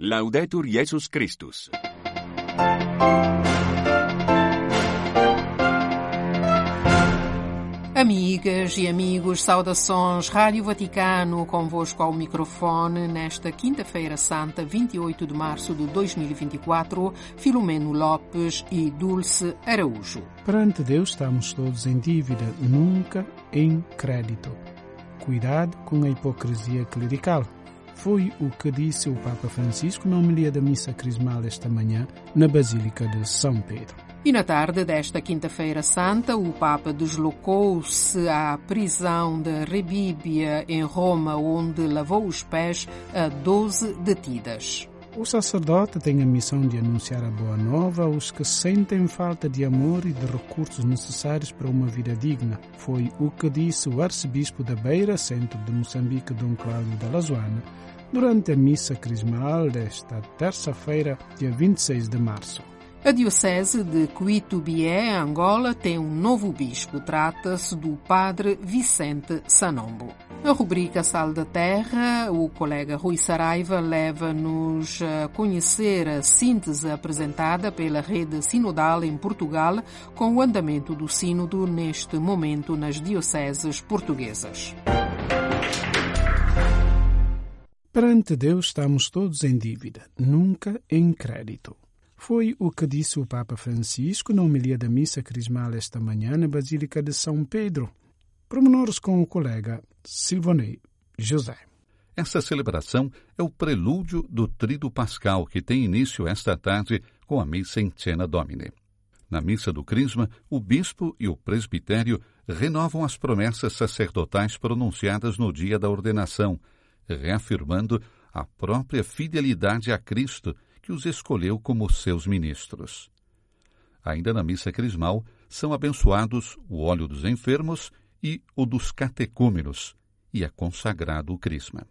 Laudetur Jesus Christus. Amigas e amigos, saudações, Rádio Vaticano, convosco ao microfone, nesta quinta-feira santa, 28 de março de 2024, Filomeno Lopes e Dulce Araújo. Perante Deus estamos todos em dívida, nunca em crédito. Cuidado com a hipocrisia clerical. Foi o que disse o Papa Francisco na homilia da missa crismal esta manhã na Basílica de São Pedro. E na tarde desta quinta-feira santa, o Papa deslocou-se à prisão de Rebibbia, em Roma, onde lavou os pés a 12 detidas. O sacerdote tem a missão de anunciar a boa nova aos que sentem falta de amor e de recursos necessários para uma vida digna. Foi o que disse o arcebispo da Beira, centro de Moçambique, Dom Cláudio da Lazoana, durante a missa crismal desta terça-feira, dia 26 de março. A diocese de Cuitubié, Angola, tem um novo bispo. Trata-se do padre Vicente Sanombo. Na rubrica Sal da Terra, o colega Rui Saraiva leva-nos a conhecer a síntese apresentada pela Rede Sinodal em Portugal com o andamento do sínodo neste momento nas dioceses portuguesas. Perante Deus estamos todos em dívida, nunca em crédito. Foi o que disse o Papa Francisco na homilia da missa crismal esta manhã na Basílica de São Pedro. Pormenores com o colega Silvonei José. Esta celebração é o prelúdio do Tríduo Pascal, que tem início esta tarde com a missa em Cena Domine. Na missa do Crisma, o bispo e o presbitério renovam as promessas sacerdotais pronunciadas no dia da ordenação, reafirmando a própria fidelidade a Cristo, que os escolheu como seus ministros. Ainda na missa crismal, são abençoados o óleo dos enfermos e o dos catecúmenos, e é consagrado o crisma.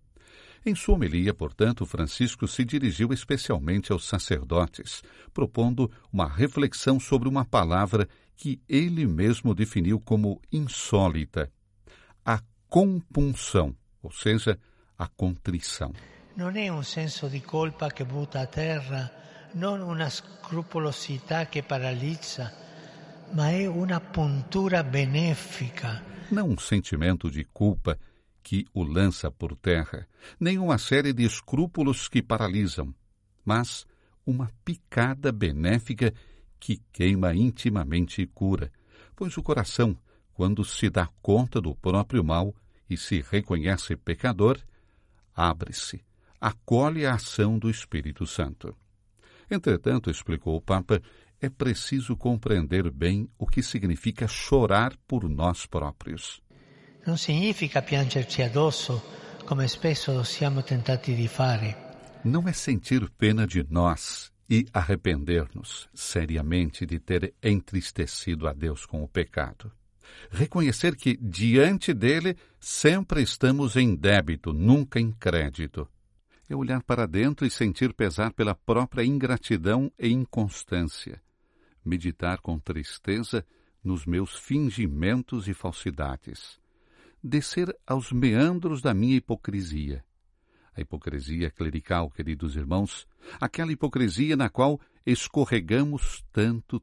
Em sua homilia, portanto, Francisco se dirigiu especialmente aos sacerdotes, propondo uma reflexão sobre uma palavra que ele mesmo definiu como insólita: a compunção, ou seja, a contrição. Non è un senso di colpa che butta a terra, non una scrupolosità che paralizza, ma è una puntura benefica. Não um sentimento de culpa que o lança por terra, nem uma série de escrúpulos que paralisam, mas uma picada benéfica que queima intimamente e cura, pois o coração, quando se dá conta do próprio mal e se reconhece pecador, abre-se, acolhe a ação do Espírito Santo. Entretanto, explicou o Papa, é preciso compreender bem o que significa chorar por nós próprios. Non significa piangerci addosso, come spesso siamo tentati di fare. Não é sentir pena de nós e arrepender-nos seriamente de ter entristecido a Deus com o pecado. Reconhecer que, diante dele, sempre estamos em débito, nunca em crédito. É olhar para dentro e sentir pesar pela própria ingratidão e inconstância. Meditar com tristeza nos meus fingimentos e falsidades. Descer aos meandros da minha hipocrisia. A hipocrisia clerical, queridos irmãos, aquela hipocrisia na qual escorregamos tanto.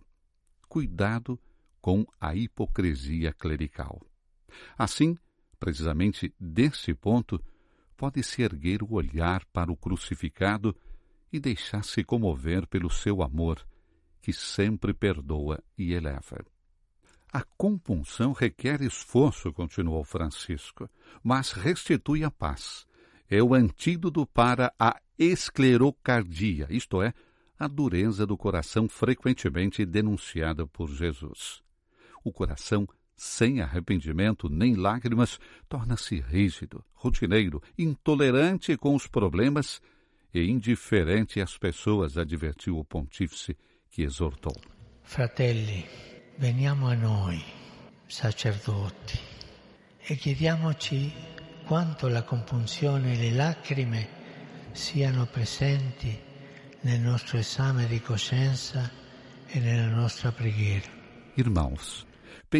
Cuidado com a hipocrisia clerical. Assim, precisamente desse ponto, pode-se erguer o olhar para o crucificado e deixar-se comover pelo seu amor, que sempre perdoa e eleva. A compunção requer esforço, continuou Francisco, mas restitui a paz. É o antídoto para a esclerocardia, isto é, a dureza do coração frequentemente denunciada por Jesus. O coração sem arrependimento nem lágrimas, torna-se rígido, rotineiro, intolerante com os problemas e indiferente às pessoas, advertiu o pontífice, que exortou. Fratelli, veniamo a noi, sacerdoti, e chiediamoci quanto la compunzione e le lacrime siano presenti nel nostro esame di coscienza e nella nostra preghiera. Irmãos,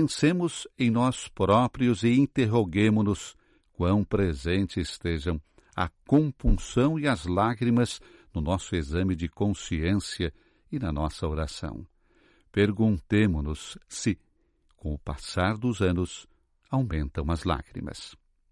pensemos em nós próprios e interroguemo-nos quão presentes estejam a compunção e as lágrimas no nosso exame de consciência e na nossa oração. Perguntemo-nos se, com o passar dos anos, aumentam as lágrimas.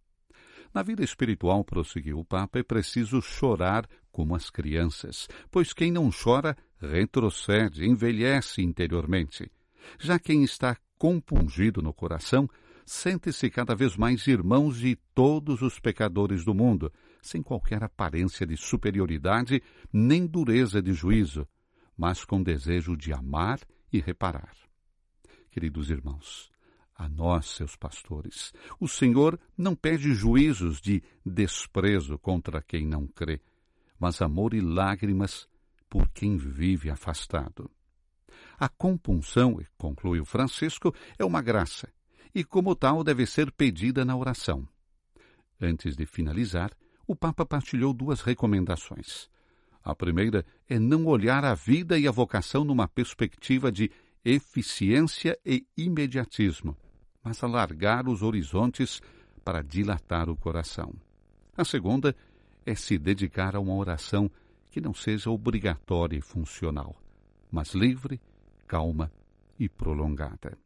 Na vida espiritual, prosseguiu o Papa, é preciso chorar como as crianças, pois quem não chora retrocede, envelhece interiormente. Já quem está compungido no coração, sente-se cada vez mais irmãos de todos os pecadores do mundo, sem qualquer aparência de superioridade nem dureza de juízo, mas com desejo de amar e reparar. Queridos irmãos, a nós, seus pastores, o Senhor não pede juízos de desprezo contra quem não crê, mas amor e lágrimas por quem vive afastado. A compunção, conclui o Francisco, é uma graça, e como tal deve ser pedida na oração. Antes de finalizar, o Papa partilhou 2 recomendações. A primeira é não olhar a vida e a vocação numa perspectiva de eficiência e imediatismo, mas alargar os horizontes para dilatar o coração. A segunda é se dedicar a uma oração que não seja obrigatória e funcional, mas livre, calma e prolongada.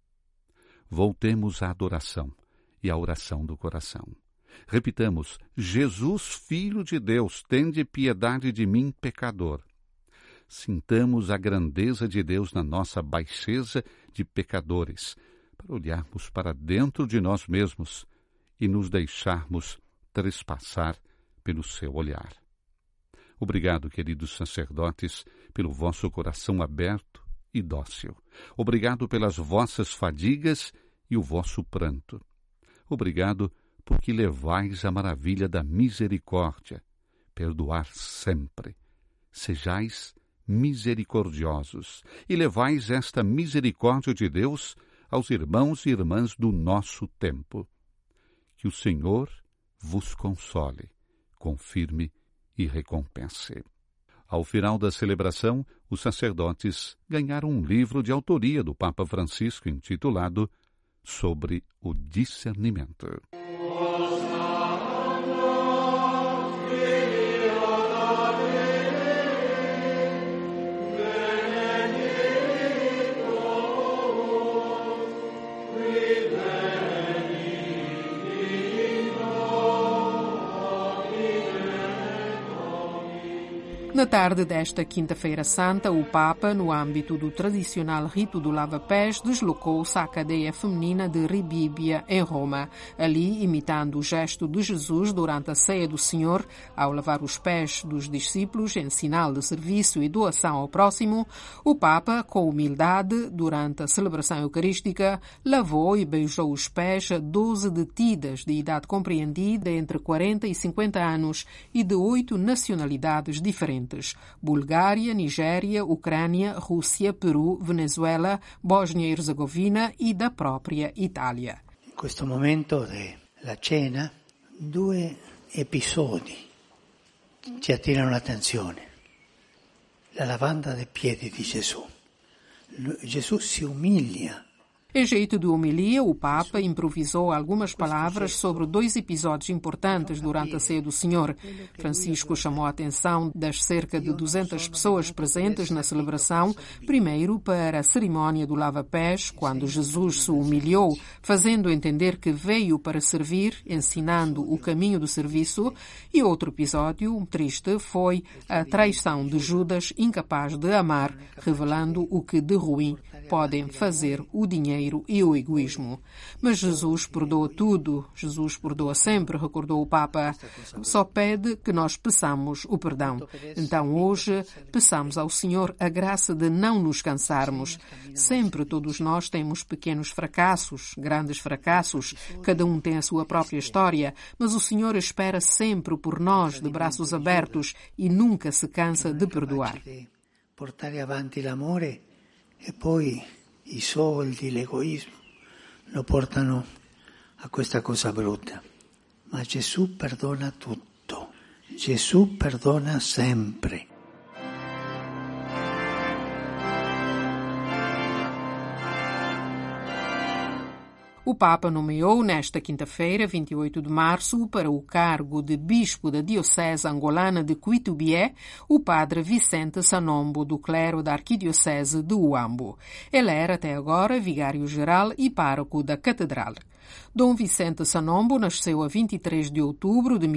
Voltemos à adoração e à oração do coração. Repitamos: Jesus, Filho de Deus, tende piedade de mim, pecador. Sintamos a grandeza de Deus na nossa baixeza de pecadores, para olharmos para dentro de nós mesmos e nos deixarmos trespassar pelo seu olhar. Obrigado, queridos sacerdotes, pelo vosso coração aberto e dócil. Obrigado pelas vossas fadigas e o vosso pranto. Obrigado porque levais a maravilha da misericórdia, perdoar sempre. Sejais misericordiosos e levais esta misericórdia de Deus aos irmãos e irmãs do nosso tempo. Que o Senhor vos console, confirme e recompense. Ao final da celebração, os sacerdotes ganharam um livro de autoria do Papa Francisco intitulado Sobre o Discernimento. Na tarde desta Quinta-feira Santa, o Papa, no âmbito do tradicional rito do lava-pés, deslocou-se à cadeia feminina de Ribíbia, em Roma. Ali, imitando o gesto de Jesus durante a ceia do Senhor, ao lavar os pés dos discípulos em sinal de serviço e doação ao próximo, o Papa, com humildade, durante a celebração eucarística, lavou e beijou os pés a 12 detidas de idade compreendida entre 40 e 50 anos e de 8 nacionalidades diferentes: Bulgária, Nigéria, Ucrânia, Rússia, Peru, Venezuela, Bósnia e Herzegovina e da própria Itália. In questo momento della cena, 2 episodi ci attirano l'attenzione. La lavanda dei piedi di Gesù. Gesù si umilia. Em jeito de homilia, o Papa improvisou algumas palavras sobre 2 episódios importantes durante a ceia do Senhor. Francisco chamou a atenção das cerca de 200 pessoas presentes na celebração, primeiro para a cerimónia do lava-pés, quando Jesus se humilhou, fazendo entender que veio para servir, ensinando o caminho do serviço, e outro episódio triste foi a traição de Judas, incapaz de amar, revelando o que de ruim podem fazer o dinheiro e o egoísmo. Mas Jesus perdoa tudo. Jesus perdoa sempre, recordou o Papa. Só pede que nós peçamos o perdão. Então hoje peçamos ao Senhor a graça de não nos cansarmos. Sempre todos nós temos pequenos fracassos, grandes fracassos. Cada um tem a sua própria história, mas o Senhor espera sempre por nós de braços abertos e nunca se cansa de perdoar. Portare avanti l'amore e poi i soldi, l'egoismo lo portano a questa cosa brutta. Ma Gesù perdona tutto. Gesù perdona sempre. O Papa nomeou nesta quinta-feira, 28 de março, para o cargo de bispo da Diocese angolana de Cuitubié, o padre Vicente Sanombo, do clero da Arquidiocese de Huambo. Ele era até agora vigário-geral e pároco da Catedral. Dom Vicente Sanombo nasceu a 23 de outubro de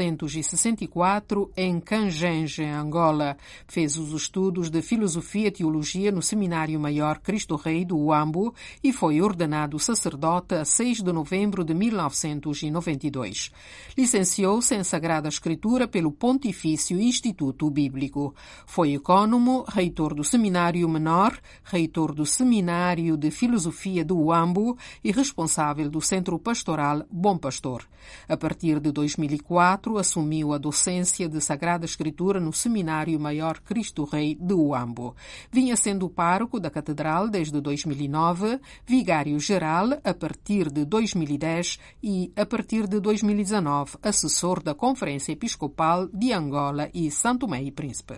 1964 em Cangenje, Angola. Fez os estudos de Filosofia e Teologia no Seminário Maior Cristo Rei do Huambo e foi ordenado sacerdote a 6 de novembro de 1992. Licenciou-se em Sagrada Escritura pelo Pontifício Instituto Bíblico. Foi ecônomo, reitor do Seminário Menor, reitor do Seminário de Filosofia do Huambo e responsável do Centro Pastoral Bom Pastor. A partir de 2004, assumiu a docência de Sagrada Escritura no Seminário Maior Cristo Rei de Huambo. Vinha sendo pároco da Catedral desde 2009, vigário-geral a partir de 2010 e, a partir de 2019, assessor da Conferência Episcopal de Angola e Santo Tomé e Príncipe.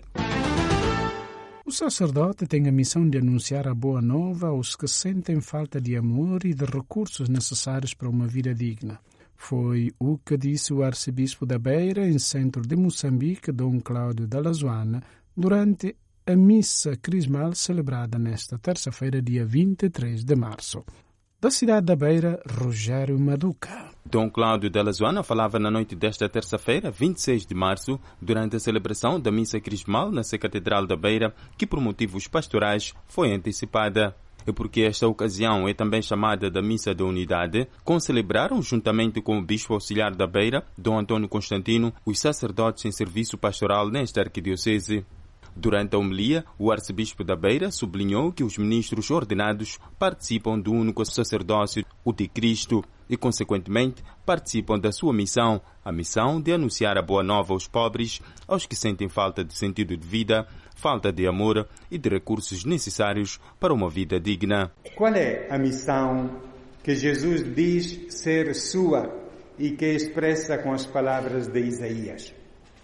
O sacerdote tem a missão de anunciar a boa nova aos que sentem falta de amor e de recursos necessários para uma vida digna. Foi o que disse o arcebispo da Beira, em centro de Moçambique, Dom Cláudio da Lazoana, durante a missa crismal celebrada nesta terça-feira, dia 23 de março. Da cidade da Beira, Rogério Maduca. Dom Cláudio da Lazoana falava na noite desta terça-feira, 26 de março, durante a celebração da missa crismal na Catedral da Beira, que por motivos pastorais foi antecipada. E porque esta ocasião é também chamada da Missa da Unidade, concelebraram, juntamente com o Bispo Auxiliar da Beira, Dom Antônio Constantino, os sacerdotes em serviço pastoral nesta arquidiocese. Durante a homilia, o arcebispo da Beira sublinhou que os ministros ordenados participam do único sacerdócio, o de Cristo, e, consequentemente, participam da sua missão, a missão de anunciar a boa nova aos pobres, aos que sentem falta de sentido de vida, falta de amor e de recursos necessários para uma vida digna. Qual é a missão que Jesus diz ser sua e que expressa com as palavras de Isaías?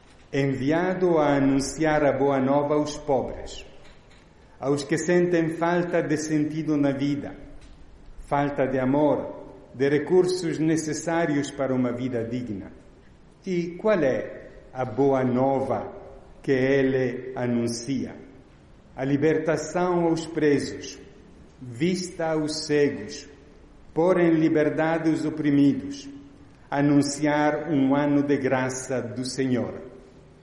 Enviado a anunciar a boa nova aos pobres, aos que sentem falta de sentido na vida, falta de amor, de recursos necessários para uma vida digna. E qual é a boa nova que ele anuncia? A libertação aos presos, vista aos cegos, pôr em liberdade os oprimidos, anunciar um ano de graça do Senhor.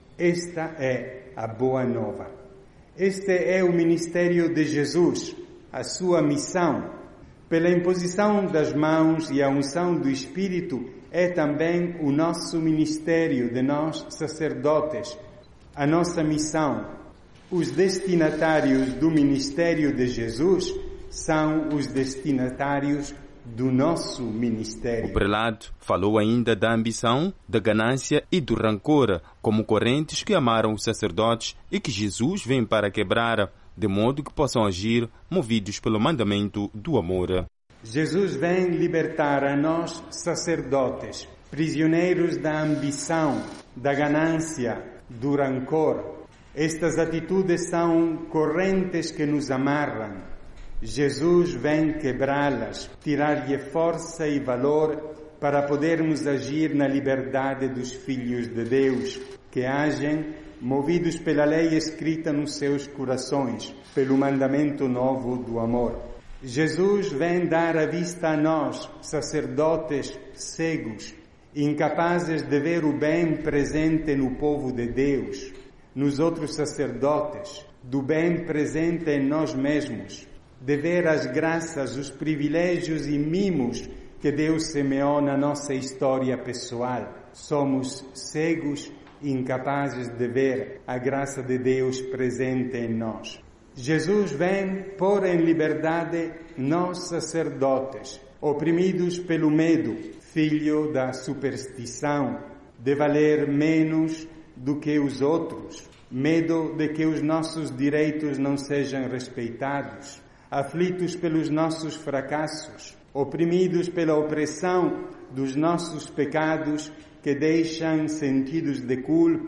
Esta é a boa nova. Este é o ministério de Jesus, a sua missão. Pela imposição das mãos e a unção do Espírito, é também o nosso ministério de nós sacerdotes, a nossa missão. Os destinatários do ministério de Jesus são os destinatários do nosso ministério. O prelado falou ainda da ambição, da ganância e do rancor como correntes que amaram os sacerdotes e que Jesus vem para quebrar, de modo que possam agir movidos pelo mandamento do amor. Jesus vem libertar a nós sacerdotes, prisioneiros da ambição, da ganância, do rancor. Estas atitudes são correntes que nos amarram. Jesus vem quebrá-las, tirar-lhe força e valor para podermos agir na liberdade dos filhos de Deus, que agem movidos pela lei escrita nos seus corações, pelo mandamento novo do amor. Jesus vem dar a vista a nós, sacerdotes cegos, incapazes de ver o bem presente no povo de Deus, nos outros sacerdotes, do bem presente em nós mesmos, de ver as graças, os privilégios e mimos que Deus semeou na nossa história pessoal. Somos cegos e incapazes de ver a graça de Deus presente em nós. Jesus vem pôr em liberdade nós sacerdotes, oprimidos pelo medo, filho da superstição, de valer menos do que os outros, medo de que os nossos direitos não sejam respeitados, aflitos pelos nossos fracassos, oprimidos pela opressão dos nossos pecados que deixam sentidos de culpa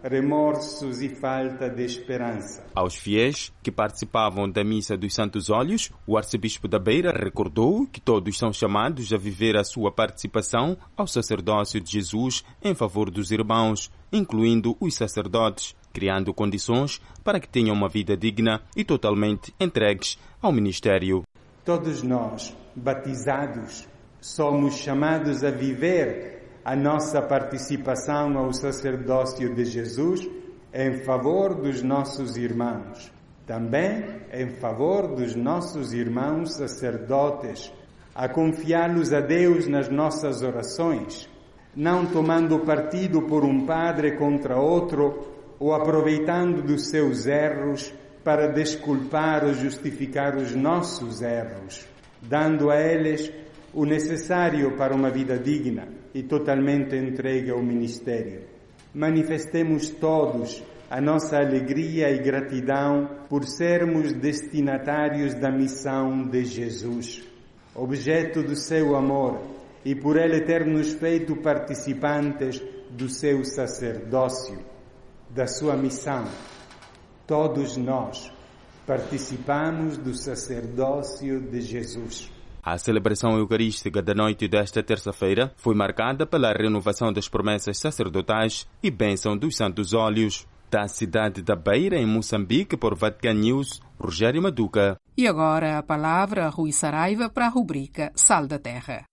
remorsos e falta de esperança. Aos fiéis que participavam da Missa dos Santos Óleos, o arcebispo da Beira recordou que todos são chamados a viver a sua participação ao sacerdócio de Jesus em favor dos irmãos, incluindo os sacerdotes, criando condições para que tenham uma vida digna e totalmente entregues ao ministério. Todos nós, batizados, somos chamados a viver a nossa participação ao sacerdócio de Jesus em favor dos nossos irmãos. Também em favor dos nossos irmãos sacerdotes, a confiá-los a Deus nas nossas orações, não tomando partido por um padre contra outro ou aproveitando dos seus erros para desculpar ou justificar os nossos erros, dando a eles o necessário para uma vida digna e totalmente entregue ao ministério. Manifestemos todos a nossa alegria e gratidão por sermos destinatários da missão de Jesus, objeto do seu amor, e por ele ter-nos feito participantes do seu sacerdócio, da sua missão. Todos nós participamos do sacerdócio de Jesus. A celebração eucarística da noite desta terça-feira foi marcada pela renovação das promessas sacerdotais e bênção dos Santos Óleos. Da cidade da Beira, em Moçambique, por Vatican News, Rogério Maduca. E agora a palavra a Rui Saraiva para a rubrica Sal da Terra.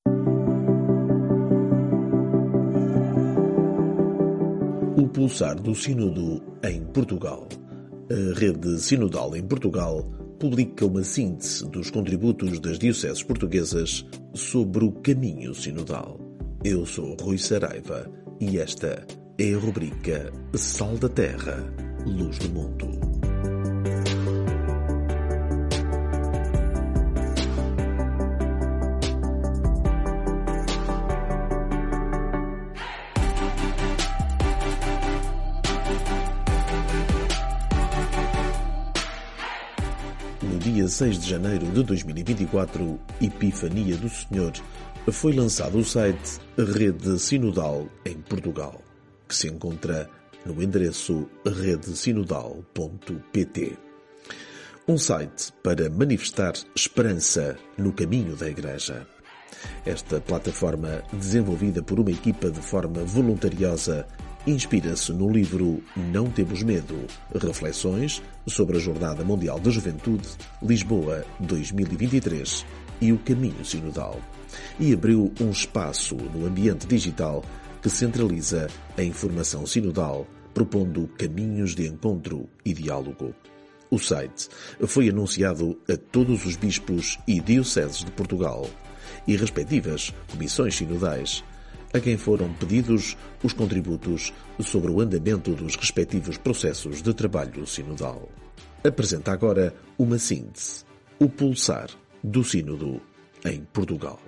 O pulsar do Sínodo em Portugal. A Rede Sinodal em Portugal publica uma síntese dos contributos das dioceses portuguesas sobre o caminho sinodal. Eu sou Rui Saraiva e esta é a rubrica Sal da Terra, Luz do Mundo. No dia 6 de janeiro de 2024, Epifania do Senhor, foi lançado o site Rede Sinodal em Portugal, que se encontra no endereço redesinodal.pt. Um site para manifestar esperança no caminho da Igreja. Esta plataforma, desenvolvida por uma equipa de forma voluntariosa, inspira-se no livro Não Temos Medo, Reflexões sobre a Jornada Mundial da Juventude, Lisboa 2023 e o Caminho Sinodal, e abriu um espaço no ambiente digital que centraliza a informação sinodal, propondo caminhos de encontro e diálogo. O site foi anunciado a todos os bispos e dioceses de Portugal e respectivas comissões sinodais, a quem foram pedidos os contributos sobre o andamento dos respectivos processos de trabalho sinodal. Apresenta agora uma síntese: o pulsar do Sínodo em Portugal.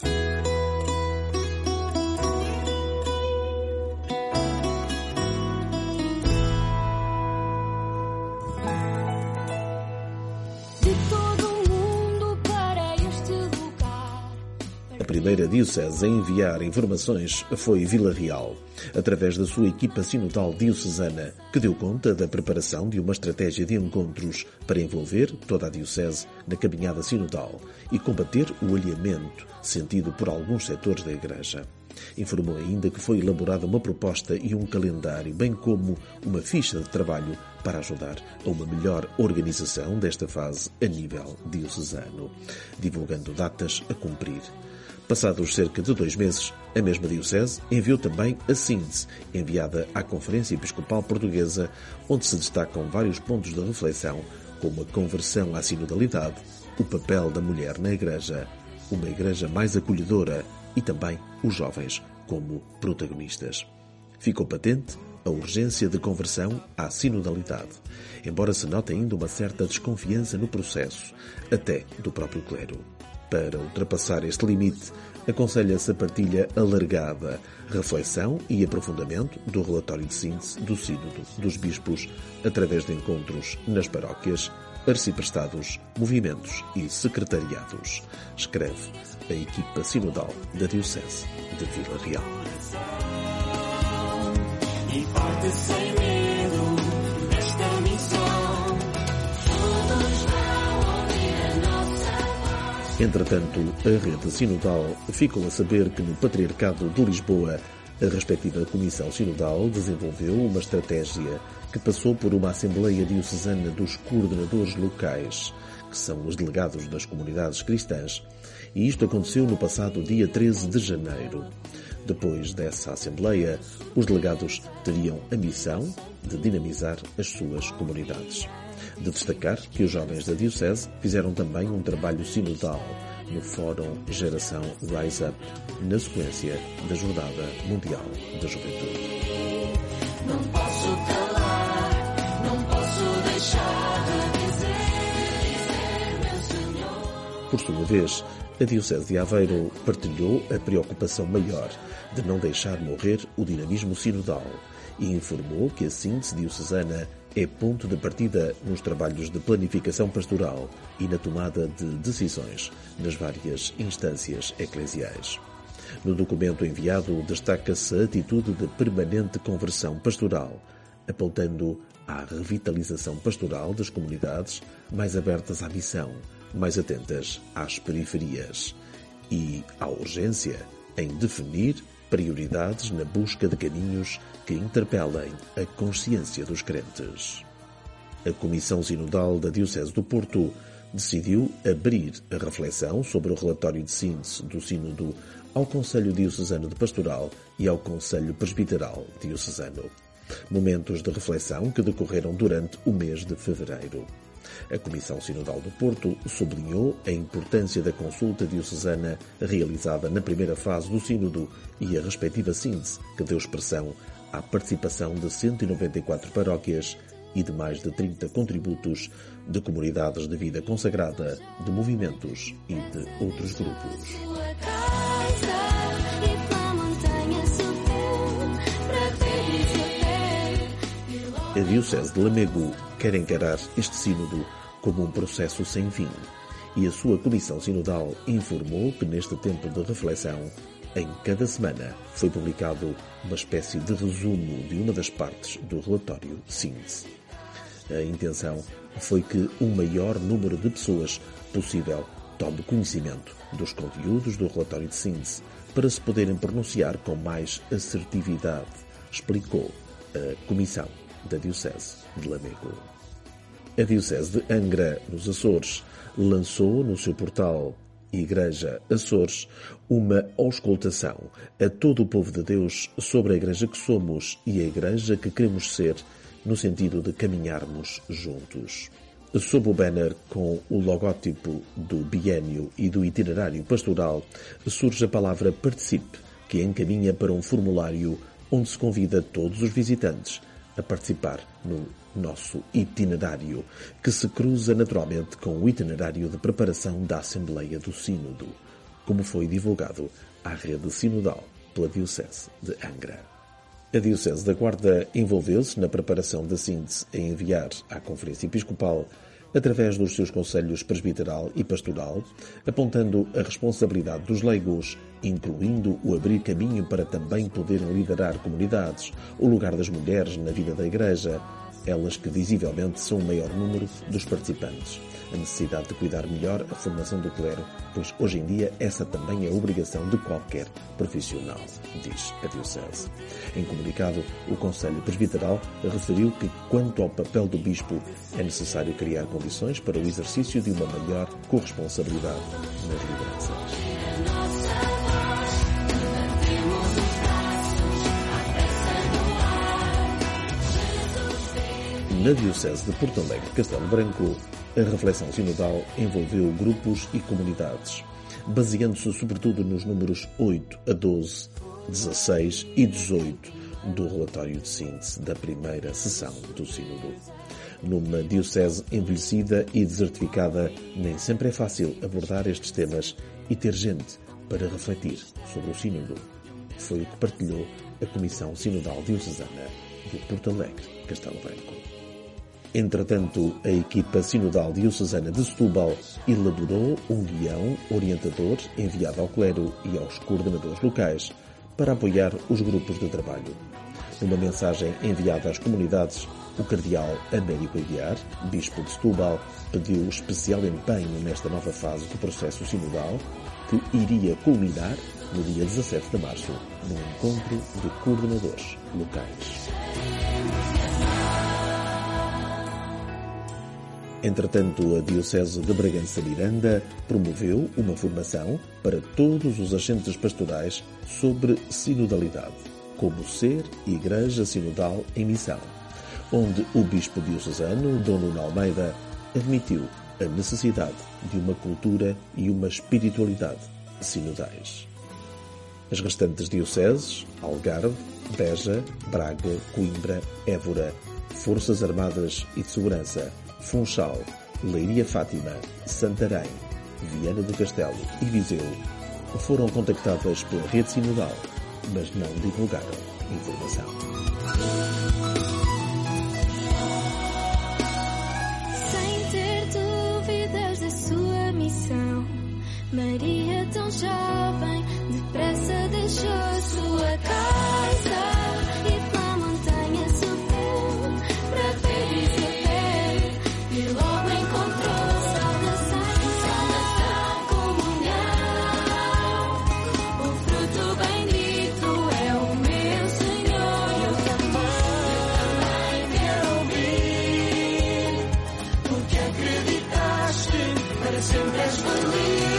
A primeira diocese a enviar informações foi Vila Real, através da sua equipa sinodal diocesana, que deu conta da preparação de uma estratégia de encontros para envolver toda a diocese na caminhada sinodal e combater o alheamento sentido por alguns setores da Igreja. Informou ainda que foi elaborada uma proposta e um calendário, bem como uma ficha de trabalho para ajudar a uma melhor organização desta fase a nível diocesano, divulgando datas a cumprir. Passados cerca de 2 meses, a mesma diocese enviou também a síntese, enviada à Conferência Episcopal Portuguesa, onde se destacam vários pontos de reflexão, como a conversão à sinodalidade, o papel da mulher na Igreja, uma Igreja mais acolhedora e também os jovens como protagonistas. Ficou patente a urgência de conversão à sinodalidade, embora se note ainda uma certa desconfiança no processo, até do próprio clero. Para ultrapassar este limite, aconselha-se a partilha alargada, reflexão e aprofundamento do relatório de síntese do Sínodo dos Bispos através de encontros nas paróquias, arciprestados, movimentos e secretariados, escreve a equipa sinodal da Diocese de Vila Real. Entretanto, a rede sinodal ficou a saber que no Patriarcado de Lisboa, a respectiva Comissão Sinodal desenvolveu uma estratégia que passou por uma Assembleia Diocesana dos Coordenadores Locais, que são os delegados das comunidades cristãs, e isto aconteceu no passado dia 13 de janeiro. Depois dessa Assembleia, os delegados teriam a missão de dinamizar as suas comunidades. De destacar que os jovens da Diocese fizeram também um trabalho sinodal no Fórum Geração Rise Up, na sequência da Jornada Mundial da Juventude. Não posso calar, não posso deixar de dizer, meu Senhor. Por sua vez, a Diocese de Aveiro partilhou a preocupação maior de não deixar morrer o dinamismo sinodal e informou que a síntese diocesana é ponto de partida nos trabalhos de planificação pastoral e na tomada de decisões nas várias instâncias eclesiais. No documento enviado destaca-se a atitude de permanente conversão pastoral, apontando à revitalização pastoral das comunidades mais abertas à missão, mais atentas às periferias e à urgência em definir prioridades na busca de caminhos que interpelem a consciência dos crentes. A Comissão Sinodal da Diocese do Porto decidiu abrir a reflexão sobre o relatório de síntese do Sínodo ao Conselho Diocesano de Pastoral e ao Conselho Presbiteral Diocesano. Momentos de reflexão que decorreram durante o mês de fevereiro. A Comissão Sinodal do Porto sublinhou a importância da consulta diocesana realizada na primeira fase do Sínodo e a respectiva síntese que deu expressão à participação de 194 paróquias e de mais de 30 contributos de comunidades de vida consagrada, de movimentos e de outros grupos. A Diocese de Lamego quer encarar este sínodo como um processo sem fim e a sua Comissão Sinodal informou que neste tempo de reflexão, em cada semana, foi publicado uma espécie de resumo de uma das partes do relatório síntese. A intenção foi que o maior número de pessoas possível tome conhecimento dos conteúdos do relatório de síntese para se poderem pronunciar com mais assertividade, explicou a Comissão da Diocese de Lamego. A Diocese de Angra, nos Açores, lançou no seu portal Igreja Açores uma auscultação a todo o povo de Deus sobre a Igreja que somos e a Igreja que queremos ser, no sentido de caminharmos juntos. Sob o banner com o logótipo do biênio e do itinerário pastoral, surge a palavra Participe, que encaminha para um formulário onde se convida todos os visitantes a participar no nosso itinerário, que se cruza naturalmente com o itinerário de preparação da Assembleia do Sínodo, como foi divulgado à rede sinodal pela Diocese de Angra. A Diocese da Guarda envolveu-se na preparação da síntese a enviar à Conferência Episcopal através dos seus conselhos presbiteral e pastoral, apontando a responsabilidade dos leigos, incluindo o abrir caminho para também poderem liderar comunidades, o lugar das mulheres na vida da Igreja, elas que visivelmente são o maior número dos participantes. A necessidade de cuidar melhor a formação do clero, pois hoje em dia essa também é a obrigação de qualquer profissional, diz a Diocese. Em comunicado, o Conselho Presbiteral referiu que, quanto ao papel do Bispo, é necessário criar condições para o exercício de uma maior corresponsabilidade nas lideranças. Na Diocese de Porto Alegre Castelo Branco, a reflexão sinodal envolveu grupos e comunidades, baseando-se sobretudo nos números 8 a 12, 16 e 18 do relatório de síntese da primeira sessão do Sínodo. Numa diocese envelhecida e desertificada, nem sempre é fácil abordar estes temas e ter gente para refletir sobre o Sínodo. Foi o que partilhou a Comissão Sinodal Diocesana de Porto Alegre Castelo Branco. Entretanto, a equipa sinodal diocesana de Setúbal elaborou um guião orientador enviado ao clero e aos coordenadores locais para apoiar os grupos de trabalho. Numa mensagem enviada às comunidades, O cardeal Américo Aguiar, bispo de Setúbal, pediu especial empenho nesta nova fase do processo sinodal, que iria culminar no dia 17 de março, num encontro de coordenadores locais. Entretanto, a Diocese de Bragança Miranda promoveu uma formação para todos os agentes pastorais sobre sinodalidade, como ser Igreja Sinodal em Missão, onde o bispo diocesano, Dom Nuno Almeida, admitiu a necessidade de uma cultura e uma espiritualidade sinodais. As restantes dioceses, Algarve, Beja, Braga, Coimbra, Évora, Forças Armadas e de Segurança, Funchal, Leiria Fátima, Santarém, Viana do Castelo e Viseu, foram contactadas pela rede sinodal, mas não divulgaram informação. Sem ter dúvidas da sua missão, Maria, tão jovem, depressa deixou sua casa e pela montanha subiu para ver Isabel, e logo encontrou saudação, comunhão. O fruto bendito é o meu Senhor. Eu também quero ouvir, porque acreditaste, para sempre és feliz.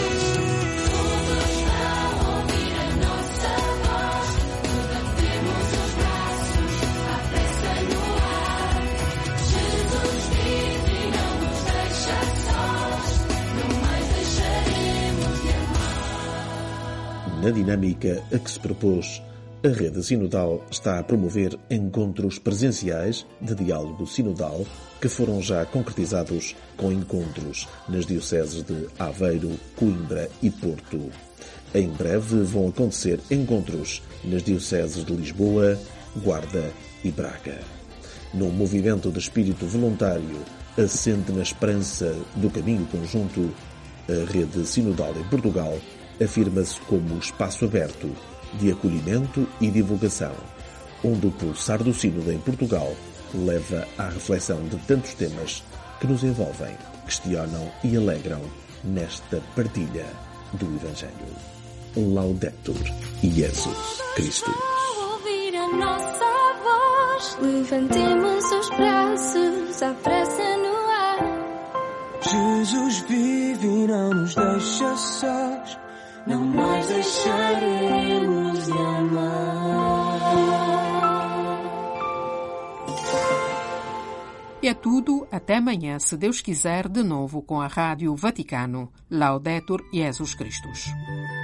Na dinâmica a que se propôs, a rede sinodal está a promover encontros presenciais de diálogo sinodal que foram já concretizados com encontros nas dioceses de Aveiro, Coimbra e Porto. Em breve vão acontecer encontros nas dioceses de Lisboa, Guarda e Braga. Num movimento de espírito voluntário assente na esperança do caminho conjunto, a rede sinodal em Portugal afirma-se como espaço aberto de acolhimento e divulgação, onde o pulsar do sínodo em Portugal leva à reflexão de tantos temas que nos envolvem, questionam e alegram nesta partilha do Evangelho. Laudetur Jesus Christus. Ao ouvir a nossa voz, levantemos os braços à pressa no ar. Jesus vive e não nos deixa sós, não mais deixaremos de amar. E é tudo, até amanhã, se Deus quiser, de novo com a Rádio Vaticano. Laudetur Jesus Christus.